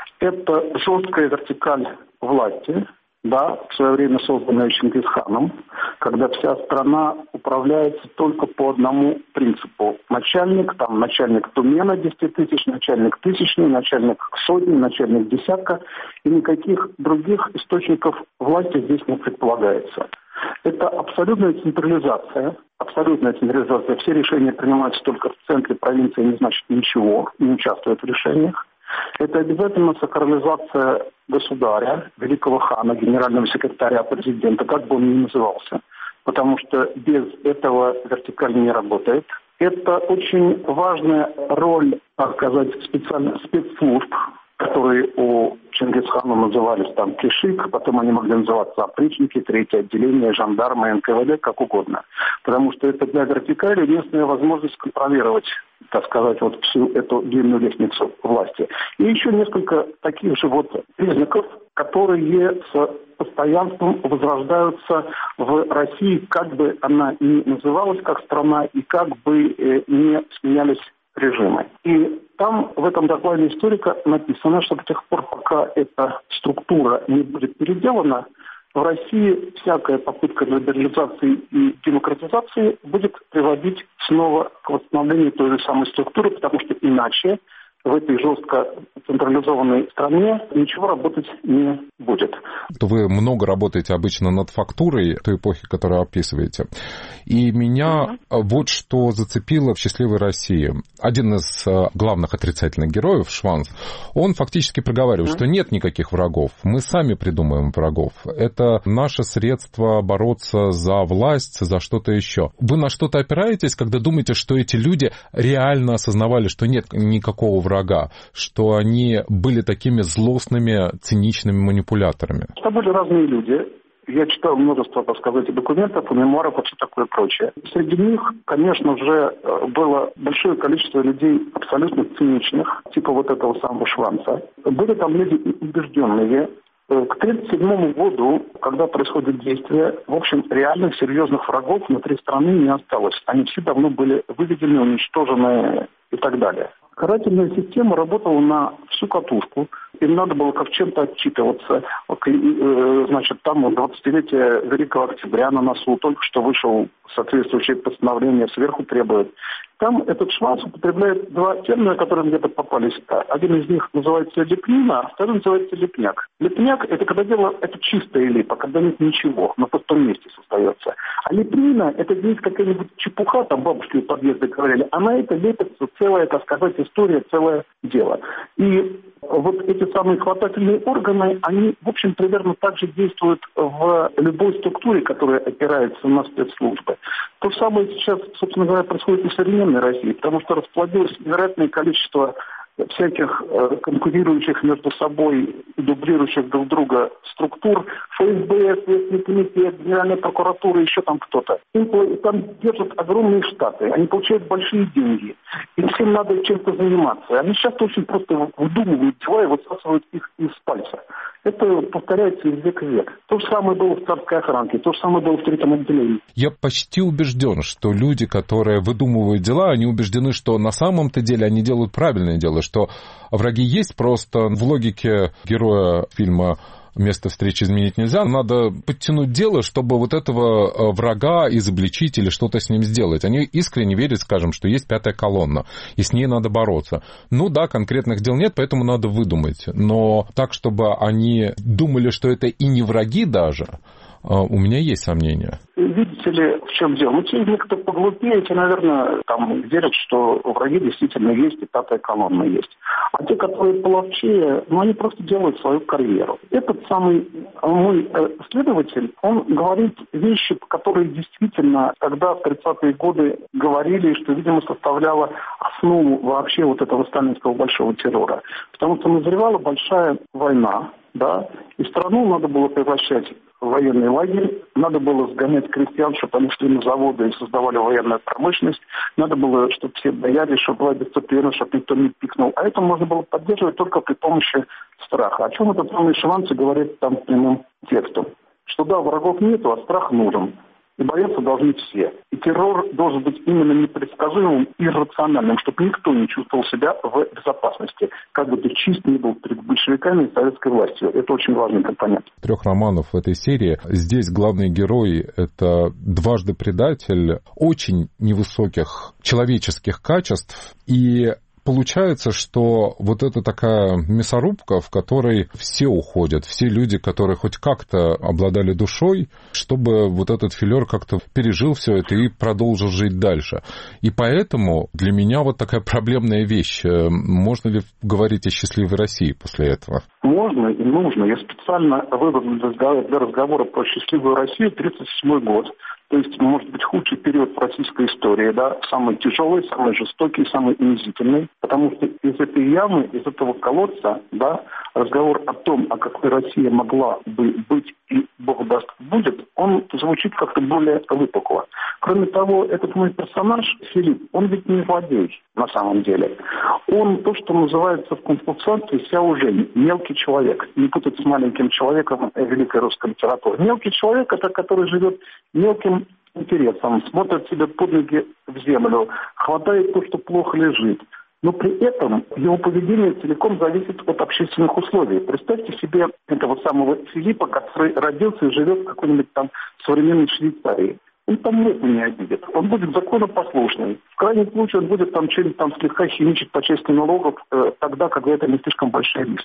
Это жесткая вертикаль власти, да, в свое время созданная Чингисханом, когда вся страна управляется только по одному принципу. Начальник, там начальник тумена десять тысяч, начальник тысячный, начальник сотни, начальник десятка, и никаких других источников власти здесь не предполагается. Это абсолютная централизация, абсолютная централизация. Все решения принимаются только в центре, провинции не значит ничего, не участвуют в решениях. Это обязательно сакрализация государя, великого хана, генерального секретаря, президента, как бы он ни назывался, потому что без этого вертикаль не работает. Это очень важная роль, так сказать, специальных спецслужб, которые у Чингисхану назывались там Кишик, потом они могли называться опричники, третье отделение, жандармы, эн ка вэ дэ, как угодно. Потому что это для вертикали единственная возможность контролировать, так сказать, вот всю эту длинную лестницу власти. И еще несколько таких же вот признаков, которые с постоянством возрождаются в России, как бы она ни называлась как страна и как бы э, не сменялись режимы. И там в этом докладе историка написано, что до тех пор, пока эта структура не будет переделана, в России всякая попытка либерализации и демократизации будет приводить снова к восстановлению той же самой структуры, потому что иначе в этой жестко централизованной стране ничего работать не будет. Вы много работаете обычно над фактурой той эпохи, которую описываете. И меня mm-hmm. вот что зацепило в «Счастливой России». Один из главных отрицательных героев, Шванц, он фактически проговаривает, mm-hmm. что нет никаких врагов. Мы сами придумаем врагов. Это наше средство бороться за власть, за что-то еще. Вы на что-то опираетесь, когда думаете, что эти люди реально осознавали, что нет никакого врага, что они были такими злостными, циничными манипуляторами? Это были разные люди. Я читал множество, так сказать, документов, мемуаров и все такое прочее. Среди них, конечно же, было большое количество людей абсолютно циничных, типа вот этого самого Шванца. Были там люди убежденные. К тридцать седьмому году, когда происходит действие, в общем, реальных серьезных врагов внутри страны не осталось. Они все давно были выведены, уничтожены и так далее. Карательная система работала на всю катушку. Им надо было как чем-то отчитываться. Значит, там двадцатилетие Великого Октября на носу, только что вышел соответствующее постановление, сверху требует. Там этот Шванц употребляет два термина, которые где-то попались. Один из них называется лепнина, а второй называется лепняк. Лепняк – это когда дело, это чистая липа, когда нет ничего, на пустом месте создается. А лепнина – это здесь какая-нибудь чепуха, там бабушки у подъезда говорили, а на это лепится целая, так сказать, история, целое дело. И вот эти самые хватательные органы, они, в общем, примерно так же действуют в любой структуре, которая опирается на спецслужбы. То же самое сейчас, собственно говоря, происходит и в современной России, потому что расплодилось невероятное количество всяких э, конкурирующих между собой и дублирующих друг друга структур, эф эс бэ, Следственный комитет, Генеральная прокуратура, еще там кто-то. Им там держат огромные штаты, они получают большие деньги, им всем надо чем-то заниматься. Они сейчас очень просто выдумывают дела и высасывают их из пальца. Это повторяется из века в век. То же самое было в царской охранке, то же самое было в третьем отделении. Я почти убежден, что люди, которые выдумывают дела, они убеждены, что на самом-то деле они делают правильное дело, что враги есть, просто в логике героя фильма «Место встречи изменить нельзя», надо подтянуть дело, чтобы вот этого врага изобличить или что-то с ним сделать. Они искренне верят, скажем, что есть пятая колонна, и с ней надо бороться. Ну да, конкретных дел нет, поэтому надо выдумать. Но так, чтобы они думали, что это и не враги даже, у меня есть сомнения. Видите ли, в чем дело? Ну, те из них, кто поглупее, те, наверное, там верят, что враги действительно есть и пятая колонна есть. А те, которые половчее, ну, они просто делают свою карьеру. Этот самый мой следователь, он говорит вещи, которые действительно тогда, в тридцатые годы, говорили, что, видимо, составляло основу вообще вот этого сталинского большого террора. Потому что назревала большая война, да, и страну надо было превращать в военный лагерь, надо было сгонять крестьян, чтобы они шли на заводы и создавали военную промышленность, надо было, чтобы все боялись, чтобы была дисциплина, чтобы никто не пикнул. А это можно было поддерживать только при помощи страха. О чем этот самый Шванц говорит там прямым текстом? Что да, врагов нету, а страх нужен. И бояться должны все. И террор должен быть именно непредсказуемым и иррациональным, чтобы никто не чувствовал себя в безопасности, как бы ты чист ни был перед большевиками и советской властью. Это очень важный компонент. Трех романов в этой серии. Здесь главный герой — это дважды предатель очень невысоких человеческих качеств. И получается, что вот это такая мясорубка, в которой все уходят, все люди, которые хоть как-то обладали душой, чтобы вот этот филер как-то пережил все это и продолжил жить дальше. И поэтому для меня вот такая проблемная вещь. Можно ли говорить о счастливой России после этого? Можно и нужно. Я специально выбрал для разговора про счастливую Россию тридцать седьмой год. то есть, может быть, худший период в российской истории, да, самый тяжелый, самый жестокий, самый унизительный, потому что из этой ямы, из этого колодца, да, разговор о том, о какой Россия могла бы быть и, Бог даст, будет, он звучит как-то более выпукло. Кроме того, этот мой персонаж, Филипп, он ведь не злодей на самом деле. Он то, что называется в конфуцианстве сяо-жэнь, мелкий человек. Не путать с маленьким человеком великой русской литературы. Мелкий человек – это который живет мелким интересом, смотрит себе под ноги в землю, хватает то, что плохо лежит. Но при этом его поведение целиком зависит от общественных условий. Представьте себе этого самого Филиппа, который родился и живет в какой-нибудь там современной Швейцарии. Он там нет не обидит. Он будет законопослушный. В крайнем случае он будет там что-нибудь там слегка химичить по части налогов э, тогда, когда это не слишком большой риск.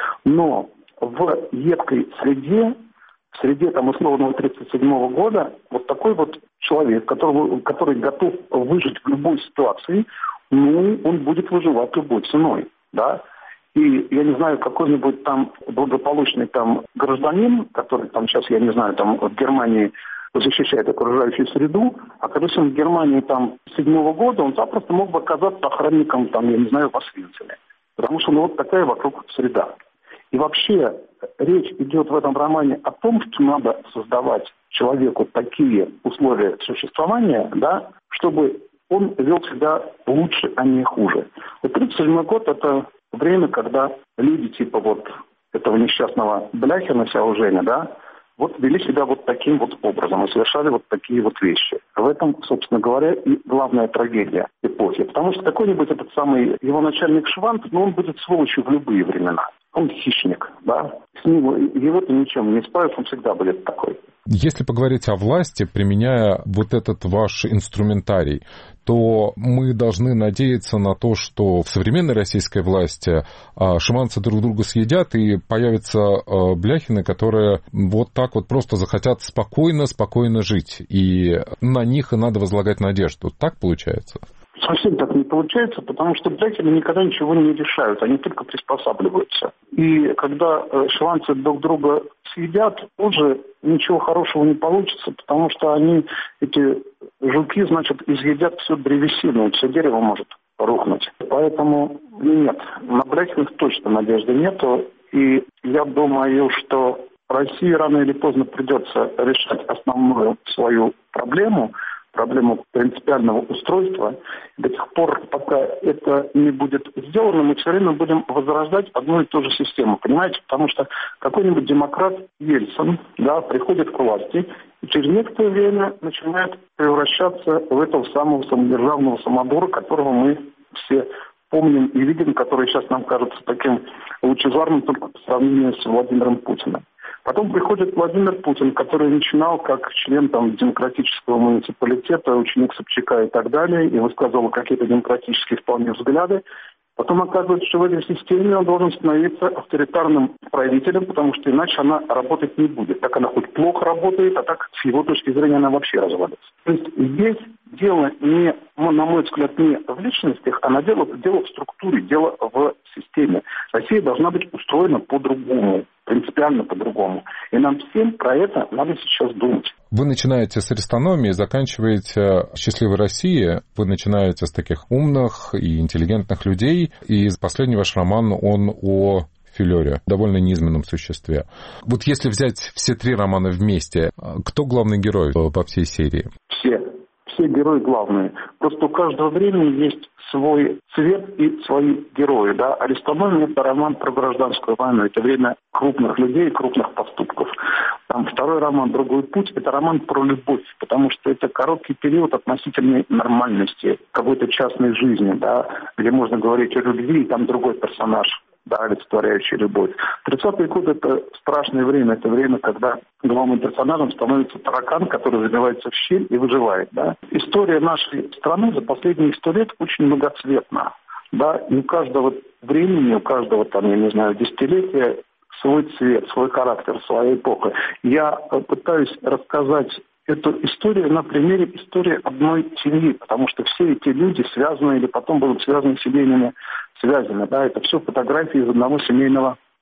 Но в едкой среде, в среде там условного тридцать седьмого года, вот такой вот человек, который, который готов выжить в любой ситуации, ну, он будет выживать любой ценой, да. И я не знаю, какой-нибудь там благополучный там гражданин, который там сейчас, я не знаю, там в Германии защищает окружающую среду, а когда он в Германии там седьмого года, он запросто мог бы оказаться охранником там, я не знаю, в Освенциме. Потому что ну вот такая вокруг среда. И вообще речь идет в этом романе о том, что надо создавать человеку такие условия существования, да, чтобы он вел себя лучше, а не хуже. Вот тридцать седьмой год – это время, когда люди типа вот этого несчастного Бляхина, Сяо-Женя, да, вот вели себя вот таким вот образом и совершали вот такие вот вещи. В этом, собственно говоря, и главная трагедия эпохи. Потому что какой-нибудь этот самый его начальник Швант, ну, он будет сволочью в любые времена. Он хищник, да. С ним его-то ничем не справишь, он всегда будет такой. Если поговорить о власти, применяя вот этот ваш инструментарий, то мы должны надеяться на то, что в современной российской власти шиманцы друг друга съедят, и появятся бляхины, которые вот так вот просто захотят спокойно-спокойно жить, и на них и надо возлагать надежду. Так получается? Совсем так не получается, потому что бляхины никогда ничего не решают, они только приспосабливаются. И когда шванцы друг друга съедят, тоже ничего хорошего не получится, потому что они, эти жуки, значит, изъедят всю древесину, и все дерево может рухнуть. Поэтому нет, на бляхинах точно надежды нету. И я думаю, что России рано или поздно придется решать основную свою проблему, проблему принципиального устройства. До тех пор, пока это не будет сделано, мы все время будем возрождать одну и ту же систему, понимаете? Потому что какой-нибудь демократ Ельцин, да, приходит к власти и через некоторое время начинает превращаться в этого самого самодержавного самодура, которого мы все помним и видим, который сейчас нам кажется таким лучезарным только по сравнению с Владимиром Путиным. Потом приходит Владимир Путин, который начинал как член там, демократического муниципалитета, ученик Собчака и так далее, и высказывал какие-то демократические вполне взгляды. Потом оказывается, что в этой системе он должен становиться авторитарным правителем, потому что иначе она работать не будет. Так она хоть плохо работает, а так с его точки зрения она вообще развалится. То есть здесь дело не, на мой взгляд, не в личностях, а на дело, дело в структуре, дело в системе. Россия должна быть устроена по-другому, принципиально по-другому. И нам всем про это надо сейчас думать. Вы начинаете с аристономии, заканчиваете «Счастливой Россией». Вы начинаете с таких умных и интеллигентных людей. И последний ваш роман, он о филёре, довольно низменном существе. Вот если взять все три романа вместе, кто главный герой во всей серии? Все. Все герои главные. Просто у каждого времени есть свой цвет и свои герои. Да? Аристономия – это роман про гражданскую войну. Это время крупных людей, крупных поступков. Там второй роман «Другой путь» – это роман про любовь, потому что это короткий период относительной нормальности какой-то частной жизни, да, где можно говорить о любви, и там другой персонаж, да, олицетворяющий любовь. тридцатые годы – это страшное время. Это время, когда главным персонажем становится таракан, который забивается в щель и выживает. Да. История нашей страны за последние сто лет очень многоцветна. Да. И у каждого времени, у каждого, там, я не знаю, десятилетия свой цвет, свой характер, своя эпоха. Я пытаюсь рассказать эту историю на примере истории одной семьи, потому что все эти люди связаны или потом будут связаны семейными связями. Да, это все фотографии из одного семейного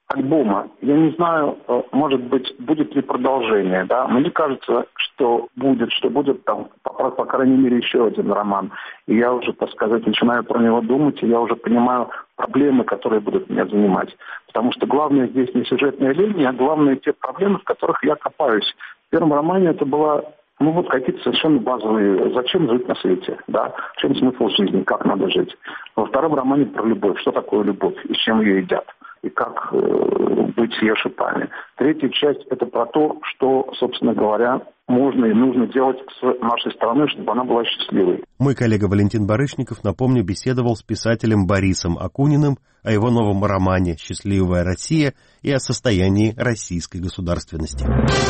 альбома. Я не знаю, может быть, будет ли продолжение, да. Мне кажется, что будет, что будет там, по, по крайней мере, еще один роман. И я уже, так сказать, начинаю про него думать, и я уже понимаю проблемы, которые будут меня занимать. Потому что главное здесь не сюжетная линия, а главное те проблемы, в которых я копаюсь. В первом романе это была, ну вот какие-то совершенно базовые, зачем жить на свете, да, в чем смысл жизни, как надо жить. Во втором романе про любовь, что такое любовь и с чем ее едят. И как э, быть с ее шипами. Третья часть – это про то, что, собственно говоря, можно и нужно делать с нашей страной, чтобы она была счастливой. Мой коллега Валентин Барышников, напомню, беседовал с писателем Борисом Акуниным о его новом романе «Счастливая Россия» и о состоянии российской государственности.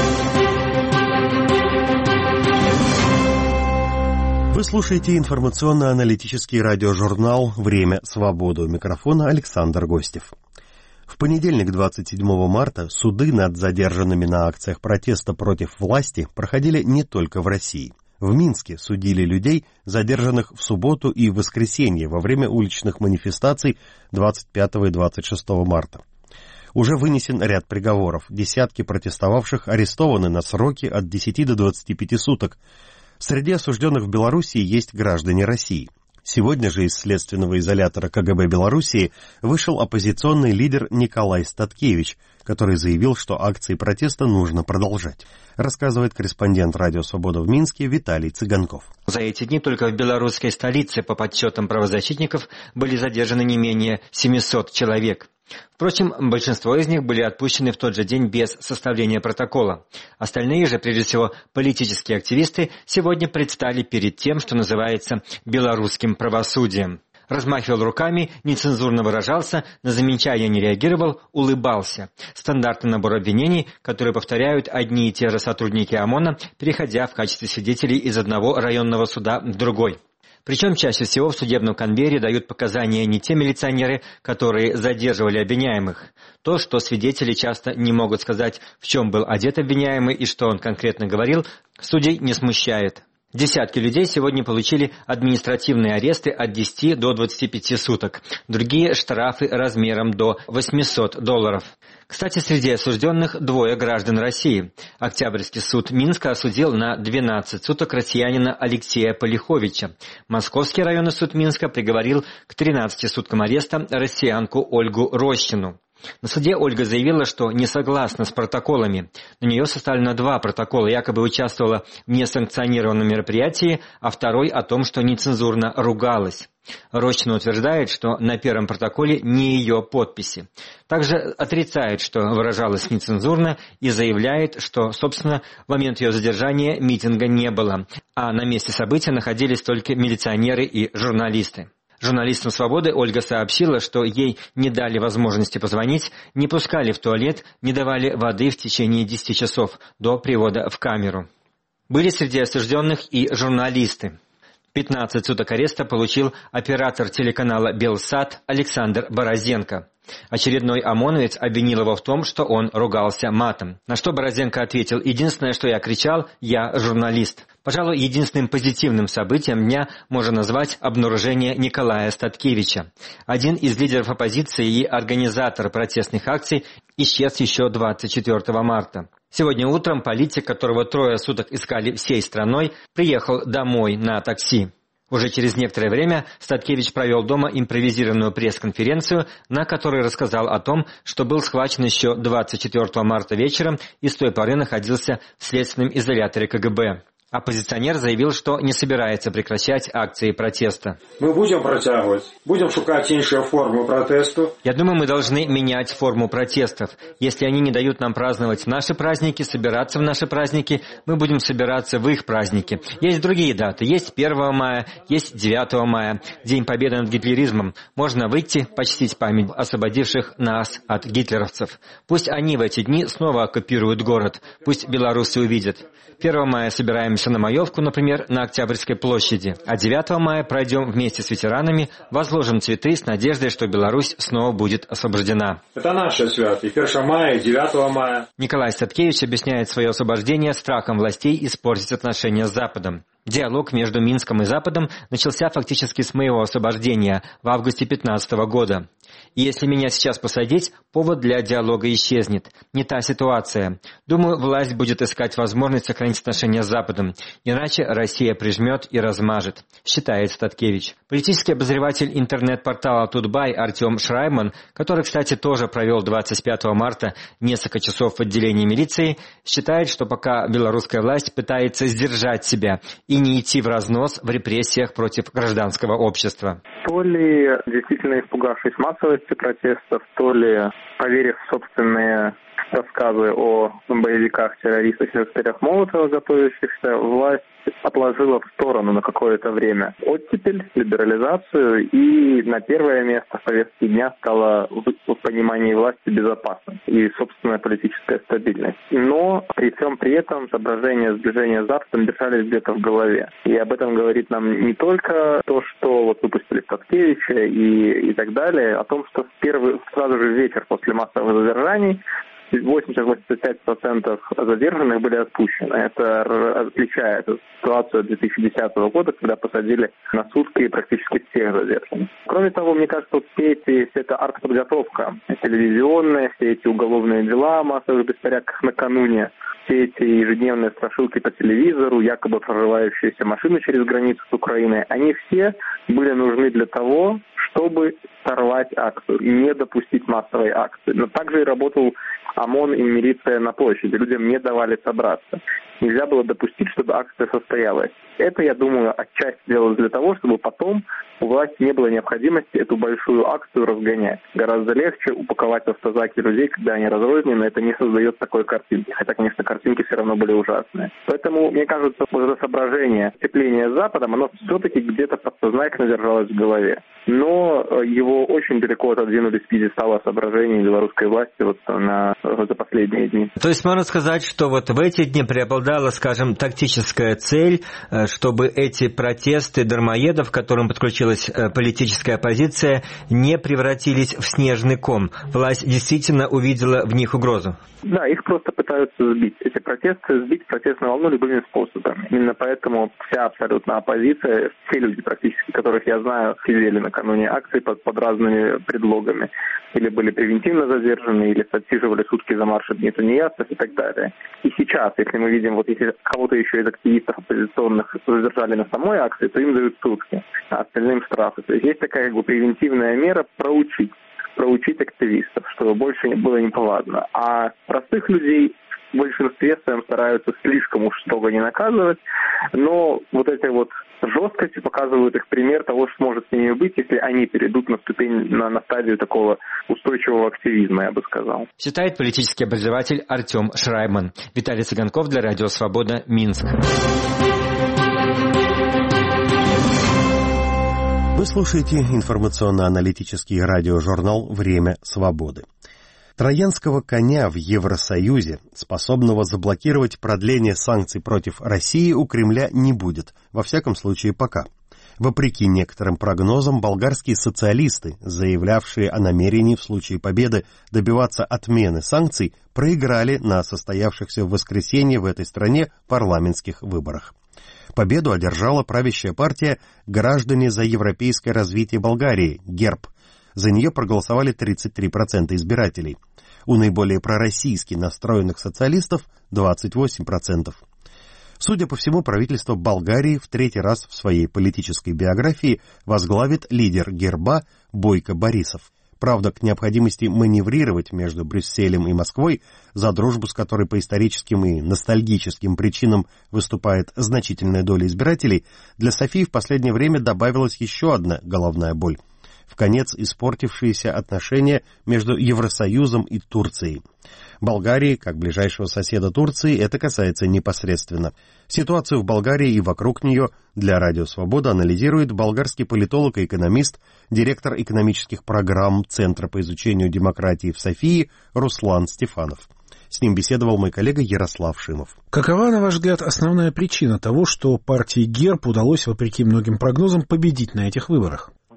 Вы слушаете информационно-аналитический радиожурнал «Время свободы». У микрофона Александр Гостев. В понедельник, двадцать седьмого марта, суды над задержанными на акциях протеста против власти проходили не только в России. В Минске судили людей, задержанных в субботу и воскресенье во время уличных манифестаций двадцать пятого и двадцать шестого марта. Уже вынесен ряд приговоров. Десятки протестовавших арестованы на сроки от десяти до двадцати пяти суток. Среди осужденных в Белоруссии есть граждане России. Сегодня же из следственного изолятора ка гэ бэ Белоруссии вышел оппозиционный лидер Николай Статкевич, который заявил, что акции протеста нужно продолжать. Рассказывает корреспондент «Радио Свобода» в Минске Виталий Цыганков. За эти дни только в белорусской столице, по подсчетам правозащитников, были задержаны не менее семисот человек. Впрочем, большинство из них были отпущены в тот же день без составления протокола. Остальные же, прежде всего политические активисты, сегодня предстали перед тем, что называется белорусским правосудием. Размахивал руками, нецензурно выражался, на замечания не реагировал, улыбался. Стандартный набор обвинений, которые повторяют одни и те же сотрудники ОМОНа, переходя в качестве свидетелей из одного районного суда в другой. Причем чаще всего в судебном конвейере дают показания не те милиционеры, которые задерживали обвиняемых. То, что свидетели часто не могут сказать, в чем был одет обвиняемый и что он конкретно говорил, судей не смущает. Десятки людей сегодня получили административные аресты от десяти до двадцати пяти суток, другие штрафы размером до восьмисот долларов. Кстати, среди осужденных двое граждан России. Октябрьский суд Минска осудил на двенадцать суток россиянина Алексея Полиховича. Московский районный суд Минска приговорил к тринадцати суткам ареста россиянку Ольгу Рощину. На суде Ольга заявила, что не согласна с протоколами. На нее составлено два протокола, якобы участвовала в несанкционированном мероприятии, а второй о том, что нецензурно ругалась. Рощина утверждает, что на первом протоколе не ее подписи. Также отрицает, что выражалась нецензурно, и заявляет, что, собственно, в момент ее задержания митинга не было, а на месте события находились только милиционеры и журналисты. Журналистам «Свободы» Ольга сообщила, что ей не дали возможности позвонить, не пускали в туалет, не давали воды в течение десяти часов до привода в камеру. Были среди осужденных и журналисты. пятнадцать суток ареста получил оператор телеканала «Белсат» Александр Борозенко. Очередной ОМОНовец обвинил его в том, что он ругался матом. На что Борозенко ответил: «Единственное, что я кричал, я журналист». Пожалуй, единственным позитивным событием дня можно назвать обнаружение Николая Статкевича. Один из лидеров оппозиции и организатор протестных акций исчез еще двадцать четвёртого марта. Сегодня утром политик, которого трое суток искали всей страной, приехал домой на такси. Уже через некоторое время Статкевич провел дома импровизированную пресс-конференцию, на которой рассказал о том, что был схвачен еще двадцать четвёртого марта вечером и с той поры находился в следственном изоляторе ка гэ бэ. Оппозиционер заявил, что не собирается прекращать акции протеста. Мы будем протягивать, будем шукать іншую форму протесту. Я думаю, мы должны менять форму протестов. Если они не дают нам праздновать наши праздники, собираться в наши праздники, мы будем собираться в их праздники. Есть другие даты. Есть первого мая, есть девятого мая, День Победы над гитлеризмом. Можно выйти, почтить память освободивших нас от гитлеровцев. Пусть они в эти дни снова оккупируют город. Пусть белорусы увидят. первого мая собираемся на Маевку, например, на Октябрьской площади. А девятого мая пройдем вместе с ветеранами, возложим цветы с надеждой, что Беларусь снова будет освобождена. Это наши святы. И первого мая, и девятого мая. Николай Статкевич объясняет свое освобождение страхом властей испортить отношения с Западом. Диалог между Минском и Западом начался фактически с моего освобождения в августе две тысячи пятнадцатого года. И если меня сейчас посадить, повод для диалога исчезнет. Не та ситуация. Думаю, власть будет искать возможность сохранить отношения с Западом. Иначе Россия прижмет и размажет, считает Статкевич. Политический обозреватель интернет-портала Тутбай Артем Шрайман, который, кстати, тоже провел двадцать пятого марта несколько часов в отделении милиции, считает, что пока белорусская власть пытается сдержать себя и не идти в разнос в репрессиях против гражданского общества. То ли действительно испугавшись массовости протестов, то ли поверив в собственные рассказы о боевиках-террористах и коктейлях Молотова, готовящихся, власть отложила в сторону на какое-то время оттепель, либерализацию, и на первое место в повестке дня стала в понимании власти безопасность и собственная политическая стабильность. Но при всем при этом соображения сближения с Западом держались где-то в голове. И об этом говорит нам не только то, что вот выпустили Статкевича и, и так далее, о том, что в первый, сразу же вечер после массовых задержаний восемьдесят - восемьдесят пять процентов задержанных были отпущены. Это отличает ситуацию две тысячи десятого года, когда посадили на сутки практически всех задержанных. Кроме того, мне кажется, вот все эти, вся эта артподготовка, телевизионная, все эти уголовные дела о массовых беспорядках накануне, все эти ежедневные страшилки по телевизору, якобы прорывающиеся машины через границу с Украиной, они все были нужны для того, чтобы сорвать акцию, не допустить массовой акции. Но также и работал ОМОН и милиция на площади. Людям не давали собраться. Нельзя было допустить, чтобы акция состоялась. Это, я думаю, отчасти делалось для того, чтобы потом у власти не было необходимости эту большую акцию разгонять. Гораздо легче упаковать в автозаки людей, когда они разрознены, это не создает такой картинки. Хотя, конечно, картинки все равно были ужасные. Поэтому, мне кажется, вот это соображение сцепления с Западом, оно все-таки где-то подсознательно держалось в голове. Но его очень далеко отодвинули с пьедестала соображений белорусской власти вот на, за последние дни. То есть можно сказать, что вот в эти дни преобладала, скажем, тактическая цель, чтобы эти протесты дармоедов, к которым подключилась политическая оппозиция, не превратились в снежный ком. Власть действительно увидела в них угрозу. Да, их просто пытаются сбить. Эти протесты сбить протестную волну любыми способами. Именно поэтому вся абсолютно оппозиция, все люди практически, которых я знаю, сидели накануне акции под, под разными предлогами. Или были превентивно задержаны, или отсиживали сутки за марш от неясных и так далее. И сейчас, если мы видим, вот если кого-то еще из активистов оппозиционных задержали на самой акции, то им дают сутки, а остальным штрафы. То есть есть такая как бы превентивная мера проучить. проучить активистов, чтобы больше было неповадно. А простых людей в большинстве своем стараются слишком уж строго не наказывать, но вот эти вот жесткости показывают их пример того, что может с ними быть, если они перейдут на ступень, на, на стадию такого устойчивого активизма, я бы сказал. Считает политический обозреватель Артем Шрайман. Виталий Цыганков для Радио Свобода, Минск. Вы слушаете информационно-аналитический радиожурнал «Время свободы». Троянского коня в Евросоюзе, способного заблокировать продление санкций против России, у Кремля не будет, во всяком случае пока. Вопреки некоторым прогнозам, болгарские социалисты, заявлявшие о намерении в случае победы добиваться отмены санкций, проиграли на состоявшихся в воскресенье в этой стране парламентских выборах. Победу одержала правящая партия «Граждане за европейское развитие Болгарии» ГЕРБ. За нее проголосовали тридцать три процента избирателей. У наиболее пророссийски настроенных социалистов двадцать восемь процентов. Судя по всему, правительство Болгарии в третий раз в своей политической биографии возглавит лидер ГЕРБа Бойко Борисов. Правда, к необходимости маневрировать между Брюсселем и Москвой, за дружбу с которой по историческим и ностальгическим причинам выступает значительная доля избирателей, для Софии в последнее время добавилась еще одна головная боль – вконец испортившиеся отношения между Евросоюзом и Турцией. Болгарии, как ближайшего соседа Турции, это касается непосредственно. Ситуацию в Болгарии и вокруг нее для Радио Свобода анализирует болгарский политолог и экономист, директор экономических программ Центра по изучению демократии в Софии Руслан Стефанов. С ним беседовал мой коллега Ярослав Шимов. Какова, на ваш взгляд, основная причина того, что партии ГЕРБ удалось, вопреки многим прогнозам, победить на этих выборах?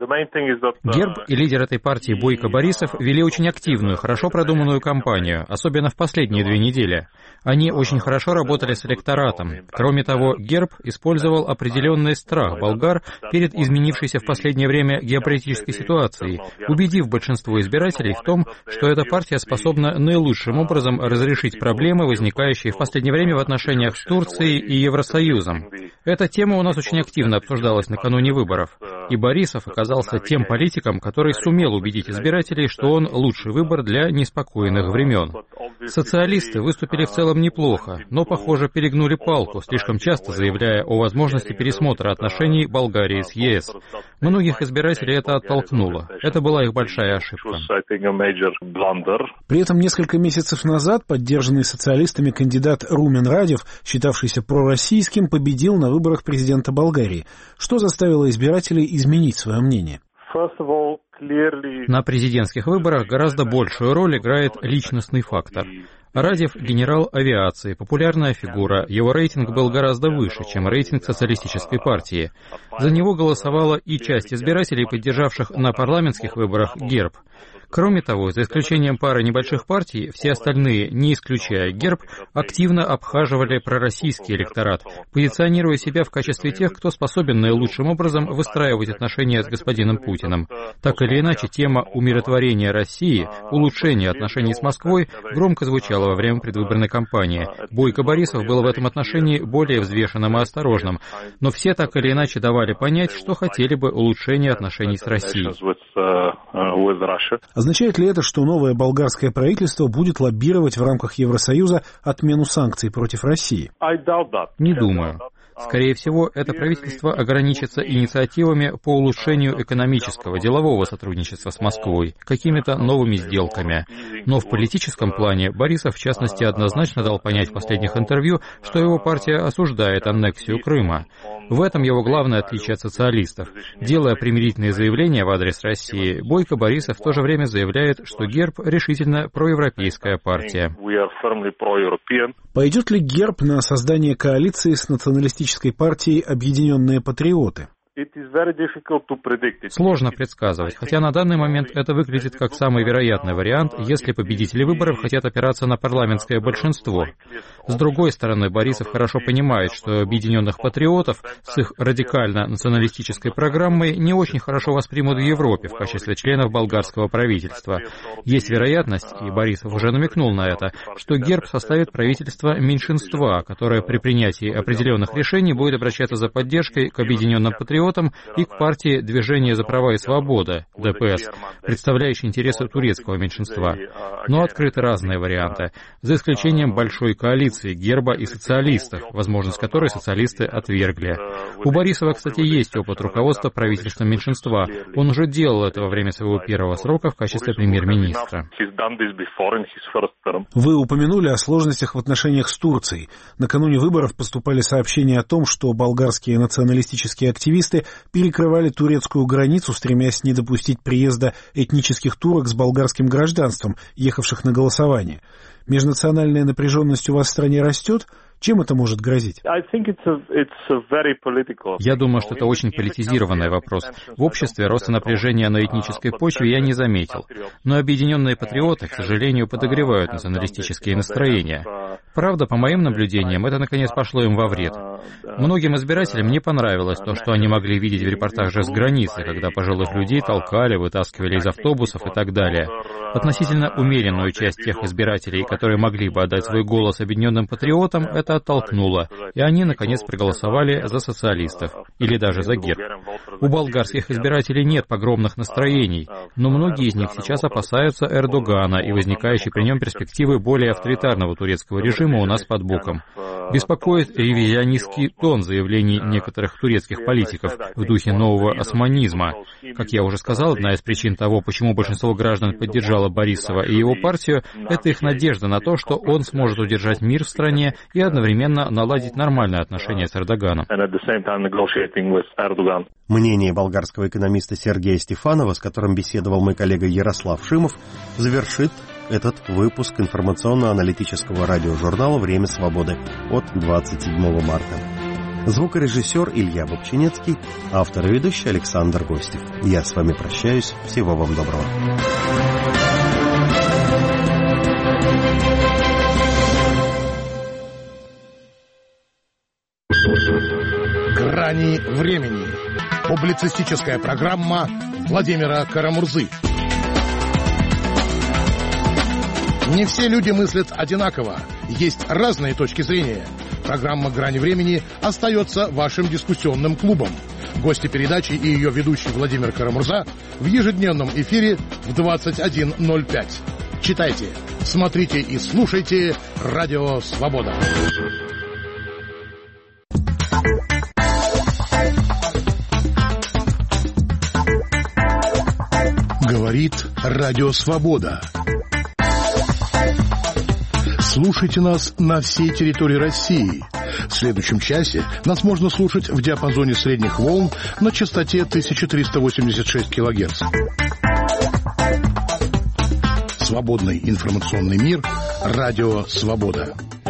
Герб и лидер этой партии Бойко Борисов вели очень активную, хорошо продуманную кампанию, особенно в последние две недели. Они очень хорошо работали с электоратом. Кроме того, Герб использовал определенный страх болгар перед изменившейся в последнее время геополитической ситуацией, убедив большинство избирателей в том, что эта партия способна наилучшим образом разрешить проблемы, возникающие в последнее время в отношениях с Турцией и Евросоюзом. Эта тема у нас очень активно обсуждалась накануне выборов, и Борисов оказался тем политиком, который сумел убедить избирателей, что он лучший выбор для неспокойных времен. Социалисты выступили в целом неплохо, но, похоже, перегнули палку, слишком часто заявляя о возможности пересмотра отношений Болгарии с ЕС. Многих избирателей это оттолкнуло. Это была их большая ошибка. При этом несколько месяцев назад поддержанный социалистами кандидат Румен Радев, считавшийся пророссийским, победил на выборах президента Болгарии. Что заставило избирателей изменить свое мнение? На президентских выборах гораздо большую роль играет личностный фактор. Радев — генерал авиации, популярная фигура, его рейтинг был гораздо выше, чем рейтинг социалистической партии. За него голосовала и часть избирателей, поддержавших на парламентских выборах Герб. Кроме того, за исключением пары небольших партий, все остальные, не исключая Герб, активно обхаживали пророссийский электорат, позиционируя себя в качестве тех, кто способен наилучшим образом выстраивать отношения с господином Путиным. Так или иначе, тема умиротворения России, улучшения отношений с Москвой громко звучала во время предвыборной кампании. Бойко Борисов был в этом отношении более взвешенным и осторожным, но все так или иначе давали понять, что хотели бы улучшения отношений с Россией. Означает ли это, что новое болгарское правительство будет лоббировать в рамках Евросоюза отмену санкций против России? Не думаю. Скорее всего, это правительство ограничится инициативами по улучшению экономического, делового сотрудничества с Москвой, какими-то новыми сделками. Но в политическом плане Борисов, в частности, однозначно дал понять в последних интервью, что его партия осуждает аннексию Крыма. В этом его главное отличие от социалистов. Делая примирительные заявления в адрес России, Бойко Борисов в то же время заявляет, что Герб решительно проевропейская партия. Пойдет ли Герб на создание коалиции с националистической партией «Объединенные патриоты»? Сложно предсказывать, хотя на данный момент это выглядит как самый вероятный вариант, если победители выборов хотят опираться на парламентское большинство. С другой стороны, Борисов хорошо понимает, что объединенных патриотов с их радикально-националистической программой не очень хорошо воспримут в Европе в качестве членов болгарского правительства. Есть вероятность, и Борисов уже намекнул на это, что Герб составит правительство меньшинства, которое при принятии определенных решений будет обращаться за поддержкой к объединенным патриотам и к партии «Движение за права и свобода» (дэ пэ эс), представляющей интересы турецкого меньшинства. Но открыты разные варианты, за исключением большой коалиции Герба и социалистов, возможность которой социалисты отвергли. У Борисова, кстати, есть опыт руководства правительством меньшинства. Он уже делал это во время своего первого срока в качестве премьер-министра. Вы упомянули о сложностях в отношениях с Турцией. Накануне выборов поступали сообщения о том, что болгарские националистические активисты перекрывали турецкую границу, стремясь не допустить приезда этнических турок с болгарским гражданством, ехавших на голосование. Межнациональная напряженность у вас в стране растет? Чем это может грозить? Я думаю, что это очень политизированный вопрос. В обществе роста напряжения на этнической почве я не заметил. Но объединенные патриоты, к сожалению, подогревают националистические настроения. Правда, по моим наблюдениям, это наконец пошло им во вред. Многим избирателям не понравилось то, что они могли видеть в репортаже с границы, когда пожилых людей толкали, вытаскивали из автобусов и так далее. Относительно умеренную часть тех избирателей, которые могли бы отдать свой голос объединенным патриотам, это оттолкнуло, и они, наконец, проголосовали за социалистов, или даже за Герб. У болгарских избирателей нет погромных настроений, но многие из них сейчас опасаются Эрдогана и возникающей при нем перспективы более авторитарного турецкого режима у нас под боком. Беспокоит ревизионистский тон заявлений некоторых турецких политиков в духе нового османизма. Как я уже сказал, одна из причин того, почему большинство граждан поддержало Борисова и его партию, это их надежда на то, что он сможет удержать мир в стране и одновременно наладить нормальные отношения с Эрдоганом. Мнение болгарского экономиста Сергея Стефанова, с которым беседовал мой коллега Ярослав Шимов, завершит этот выпуск информационно-аналитического радиожурнала «Время свободы» от двадцать седьмого марта. Звукорежиссер Илья Бобчинецкий, автор и ведущий Александр Гостев. Я с вами прощаюсь. Всего вам доброго. «Грани времени». Публицистическая программа Владимира Карамурзы. Не все люди мыслят одинаково. Есть разные точки зрения. Программа «Грани времени» остается вашим дискуссионным клубом. Гости передачи и ее ведущий Владимир Карамурза в ежедневном эфире в двадцать один ноль пять. Читайте, смотрите и слушайте «Радио Свобода». Говорит Радио Свобода. Слушайте нас на всей территории России. В следующем часе нас можно слушать в диапазоне средних волн на частоте тысяча триста восемьдесят шесть килогерц. Свободный информационный мир. Радио Свобода.